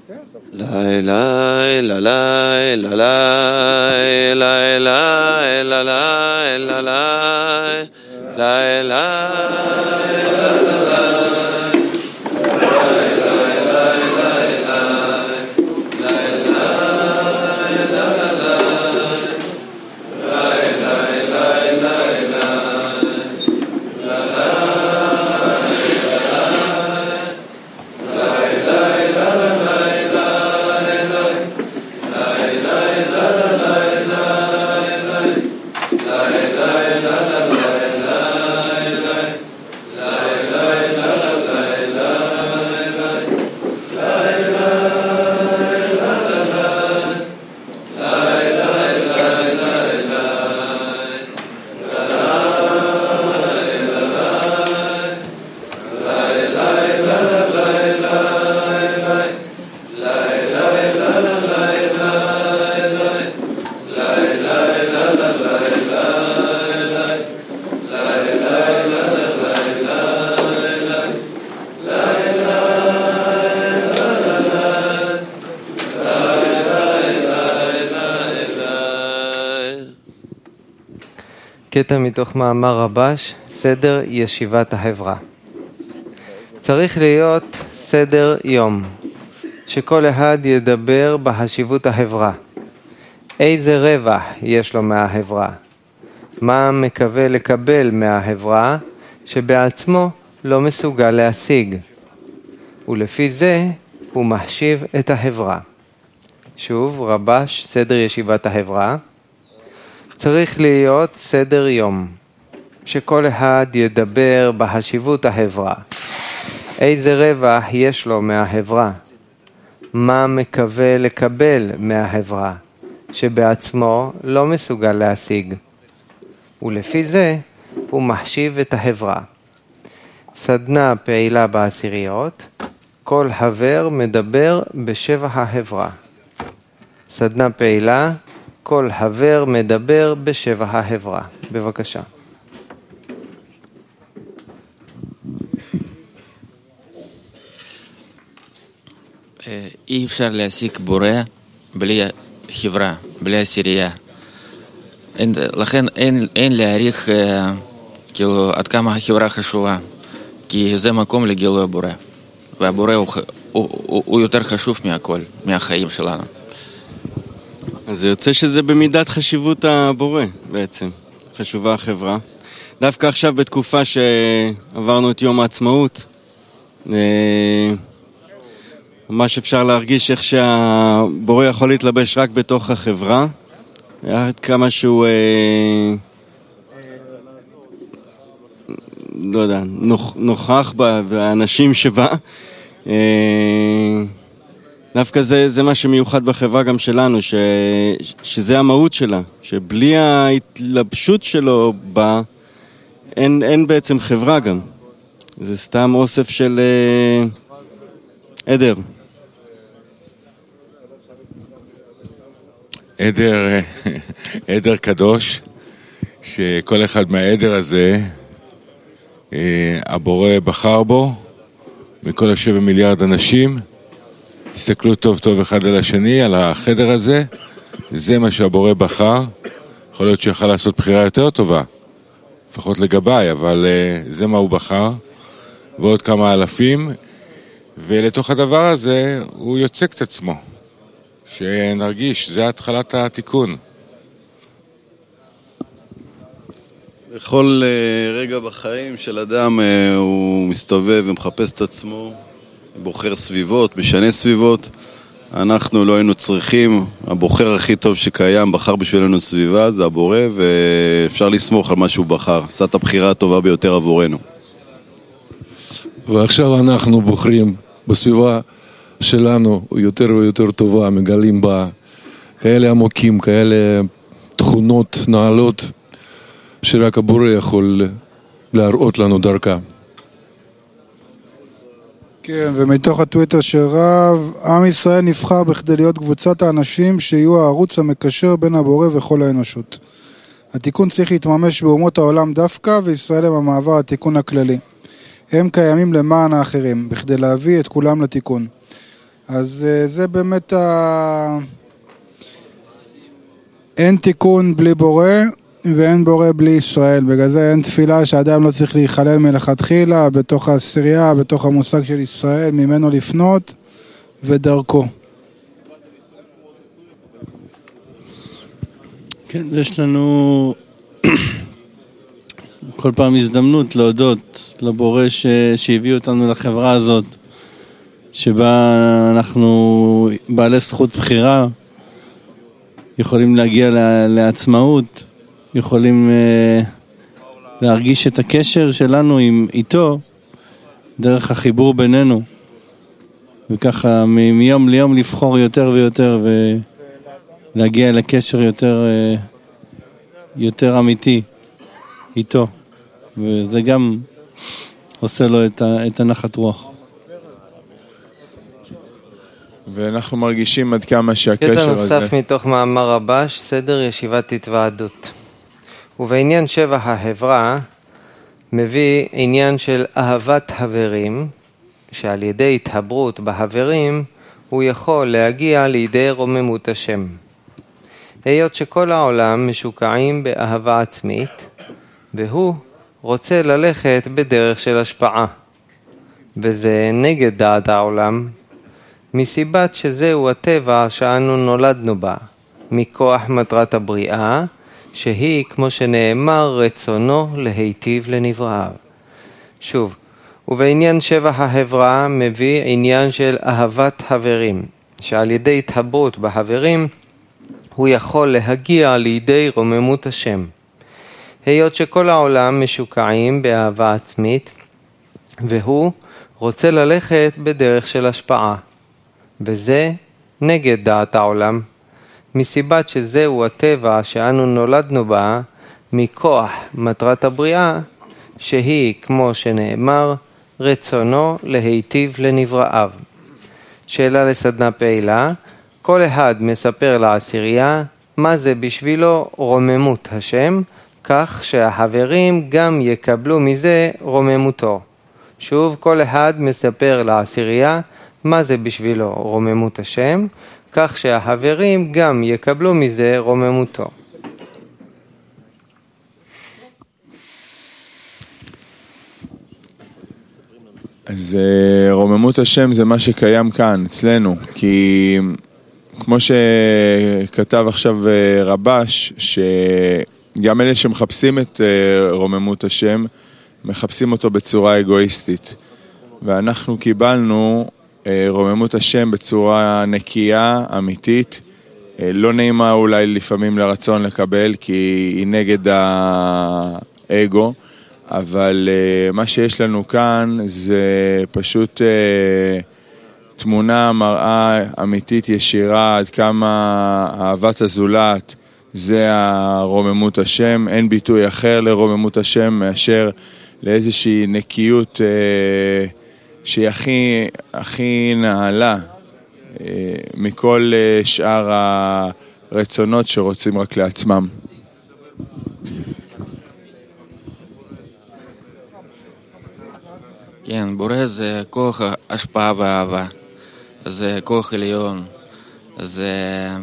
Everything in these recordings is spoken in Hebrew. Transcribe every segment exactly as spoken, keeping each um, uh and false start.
La la la la la la la la la la la la la קטע מתוך מאמר רבש, סדר ישיבת החברה. צריך להיות סדר יום, שכל אחד ידבר בחשיבות החברה. איזה רווח יש לו מהחברה? מה מקווה לקבל מהחברה שבעצמו לא מסוגל להשיג? ולפי זה הוא מחשיב את החברה. שוב, רבש, סדר ישיבת החברה. צריך להיות סדר יום, שכל אחד ידבר בחשיבות החברה. איזה רווח יש לו מהחברה? מה מקווה לקבל מהחברה, שבעצמו לא מסוגל להשיג? ולפי זה הוא מחשיב את החברה. סדנה פעילה בעשיריות, כל חבר מדבר בשבח החברה. סדנה פעילה, כל חבר מדבר בשבח החברה. בבקשה. אי אפשר להשיג בורא בלי חברה, בלי עשירייה. אין, לכן אין, אין להעריך כאילו, עד כמה החברה חשובה, כי זה מקום לגילוי הבורא. והבורא הוא, הוא, הוא, הוא יותר חשוב מהכל, מהחיים שלנו. אז זה יוצא שזה במידת חשיבות הבורא בעצם, חשובה החברה. דווקא עכשיו בתקופה שעברנו את יום העצמאות, ממש אפשר להרגיש איך שהבורא יכול להתלבש רק בתוך החברה, עד כמה שהוא, לא יודע, נוכח בה והאנשים שבה. דווקא זה, זה מה שמיוחד בחברה גם שלנו, ש, שזה המהות שלה, שבלי ההתלבשות שלו בה, אין, אין בעצם חברה גם. זה סתם אוסף של אה, עדר. עדר, עדר קדוש, שכל אחד מהעדר הזה, הבורא בחר בו, מכל השבע מיליארד אנשים, תסתכלו טוב טוב אחד על השני, על החדר הזה, זה מה שהבורא בחר. יכול להיות שיכל לעשות בחירה יותר טובה, לפחות לגביי, אבל uh, זה מה הוא בחר, ועוד כמה אלפים, ולתוך הדבר הזה הוא יוצק את עצמו, שנרגיש, זה התחלת התיקון. בכל uh, רגע בחיים של אדם uh, הוא מסתובב ומחפש את עצמו, בוחר סביבות, משנה סביבות. אנחנו לא היינו צריכים, הבוחר הכי טוב שקיים בחר בשבילנו סביבה, זה הבורא, ואפשר לסמוך על מה שהוא בחר. עשה את הבחירה הטובה ביותר עבורנו. ועכשיו אנחנו בוחרים בסביבה שלנו יותר ויותר טובה, מגלים בה כאלה עמוקים, כאלה תכונות נעלות, שרק הבורא יכול להראות לנו דרכה. כן, ומתוך הטוויטר של רב, עם ישראל נבחר בכדי להיות קבוצת האנשים שיהיו הערוץ המקשר בין הבורא וכל האנושות. התיקון צריך להתממש באומות העולם דווקא, וישראל הם המעבר התיקון הכללי. הם קיימים למען האחרים, בכדי להביא את כולם לתיקון. אז זה באמת ה... אין תיקון בלי בורא ואין בורא בלי ישראל. בגלל זה אין תפילה שאדם לא צריך להיכלל מלכתחילה בתוך העשירייה, בתוך המושג של ישראל, ממנו לפנות ודרכו. כן, יש לנו כל פעם הזדמנות להודות לבורא ש... שהביא אותנו לחברה הזאת, שבה אנחנו בעלי זכות בחירה, יכולים להגיע לעצמאות, יכולים להרגיש את הקשר שלנו עם איתו, דרך החיבור בינינו, וככה מיום ליום לבחור יותר ויותר, ולהגיע לקשר יותר, יותר אמיתי איתו, וזה גם עושה לו את הנחת רוח. ואנחנו מרגישים עד כמה שהקשר הזה... קטע נוסף מתוך מאמר רבש, סדר ישיבת התוועדות. ובעניין שבע החברה, מביא עניין של אהבת חברים, שעל ידי התחברות בחברים, הוא יכול להגיע לידי רוממות השם. היות שכל העולם משוקעים באהבה עצמית, והוא רוצה ללכת בדרך של השפעה. וזה נגד דעת העולם, מסיבת שזהו הטבע שאנו נולדנו בה, מכוח מטרת הבריאה, שהיא, כמו שנאמר, רצונו להיטיב לנבראיו. שוב, ובעניין שבע החברה מביא עניין של אהבת חברים, שעל ידי התחברות בחברים, הוא יכול להגיע לידי רוממות השם. היות שכל העולם משוקעים באהבה עצמית, והוא רוצה ללכת בדרך של השפעה. וזה נגד דעת העולם, מסיבת שזהו הטבע שאנו נולדנו בה, מכוח מטרת הבריאה, שהיא, כמו שנאמר, רצונו להיטיב לנבראיו. שאלה לסדנה פעילה, כל אחד מספר לעשירייה מה זה בשבילו רוממות השם, כך שהחברים גם יקבלו מזה רוממותו. שוב, כל אחד מספר לעשירייה מה זה בשבילו רוממות השם, כך שהחברים גם יקבלו מזה רוממותו. אז רוממות השם זה מה שקיים כאן, אצלנו, כי כמו שכתב עכשיו רבש, שגם אלה שמחפשים את רוממות השם, מחפשים אותו בצורה אגואיסטית. ואנחנו קיבלנו רוממות השם בצורה נקייה, אמיתית, לא נעימה אולי לפעמים לרצון לקבל, כי היא נגד האגו, אבל מה שיש לנו כאן זה פשוט תמונה, מראה אמיתית ישירה, עד כמה אהבת הזולת זה הרוממות השם. אין ביטוי אחר לרוממות השם מאשר לאיזושהי נקיות שהיא הכי, הכי נעלה מכל שאר הרצונות שרוצים רק לעצמם. כן, בורא זה כוח השפעה ואהבה, זה כוח עליון, זה,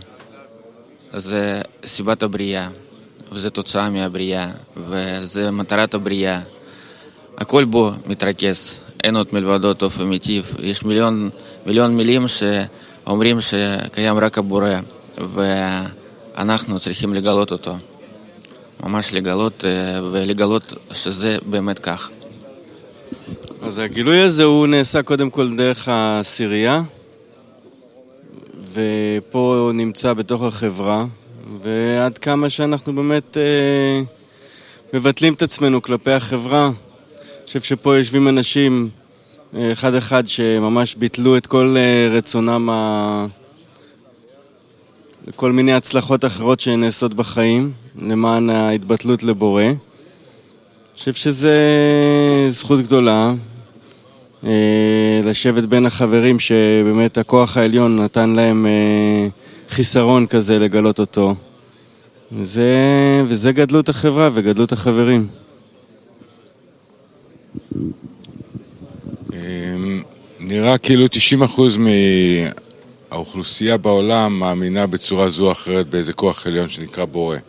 זה סיבת הבריאה, וזה תוצאה מהבריאה, וזה מטרת הבריאה. הכל בו מתרכז, אין עוד מלבדו טוב אמיתי. יש מיליון, מיליון מילים שאומרים שקיים רק הבורא, ואנחנו צריכים לגלות אותו, ממש לגלות, ולגלות שזה באמת כך. אז הגילוי הזה הוא נעשה קודם כל דרך העשירייה, ופה הוא נמצא בתוך החברה, ועד כמה שאנחנו באמת אה, מבטלים את עצמנו כלפי החברה. אני חושב שפה יושבים אנשים אה, אחד אחד שממש ביטלו את כל אה, רצונם ה... לכל מיני הצלחות אחרות שנעשות בחיים, למען ההתבטלות לבורא. אני חושב שזה זכות גדולה, לשבת בין החברים שבאמת הכוח העליון נתן להם חיסרון כזה לגלות אותו. וזה, וזה גדלות החברה וגדלות החברים. נראה כאילו תשעים אחוז מהאוכלוסייה בעולם מאמינה בצורה זו או אחרת באיזה כוח עליון שנקרא בורא.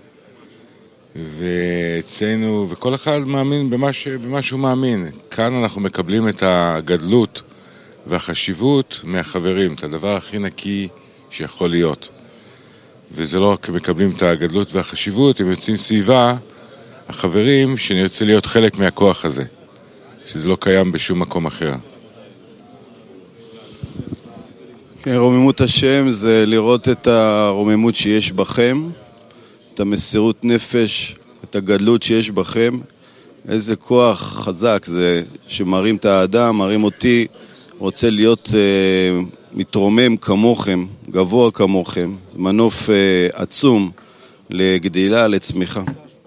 ואצלנו, וכל אחד מאמין במה, ש, במה שהוא מאמין. כאן אנחנו מקבלים את הגדלות והחשיבות מהחברים, את הדבר הכי נקי שיכול להיות. וזה לא רק מקבלים את הגדלות והחשיבות, הם יוצאים סביבה, החברים, שנרצה להיות חלק מהכוח הזה, שזה לא קיים בשום מקום אחר. כן, רוממות השם זה לראות את הרוממות שיש בכם, את המסירות נפש, את הגדלות שיש בכם. איזה כוח חזק זה שמרים את האדם, מרים אותי, רוצה להיות אה, מתרומם כמוכם, גבוה כמוכם. זה מנוף אה, עצום לגדילה, לצמיחה.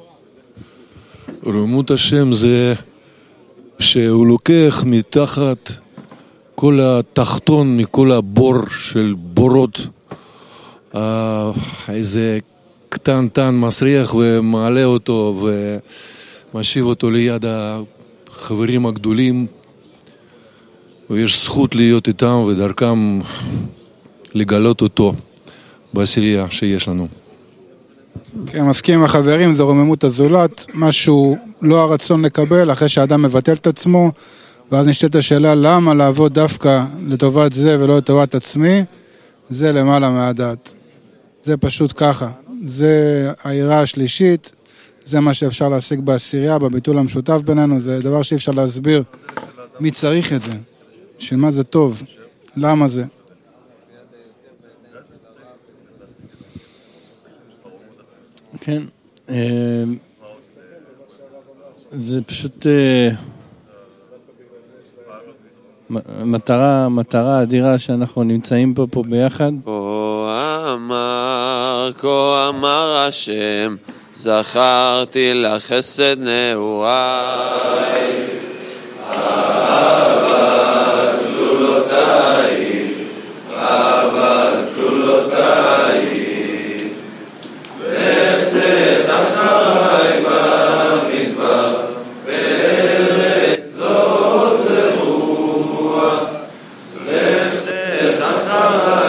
רוממות השם זה שהוא לוקח מתחת כל התחתון, מכל הבור של בורות, אה, איזה קטן-טן מסריח ומעלה אותו ומשיב אותו ליד החברים הגדולים, ויש זכות להיות איתם ודרכם לגלות אותו בעשירייה שיש לנו. כן, מסכים עם החברים, זה רוממות הזולת, משהו לא הרצון לקבל אחרי שהאדם מבטל את עצמו, ואז נשאלת השאלה למה לעבוד דווקא לטובת זה ולא לטובת עצמי, זה למעלה מהדעת. זה פשוט ככה. זה העירה השלישית, זה מה שאפשר להשיג בעשירייה, בביטול המשותף בינינו, זה דבר שאי אפשר להסביר מי צריך את זה, של מה זה טוב, למה זה. כן, זה פשוט מטרה, מטרה אדירה שאנחנו נמצאים פה פה ביחד. כה אמר, כה אמר השם, זכרתי לך חסד נעוריי, אהבת כלולותייך, אהבת כלולותייך, לכתך אחריי במדבר, בארץ לא זרוע, לכתך אחריי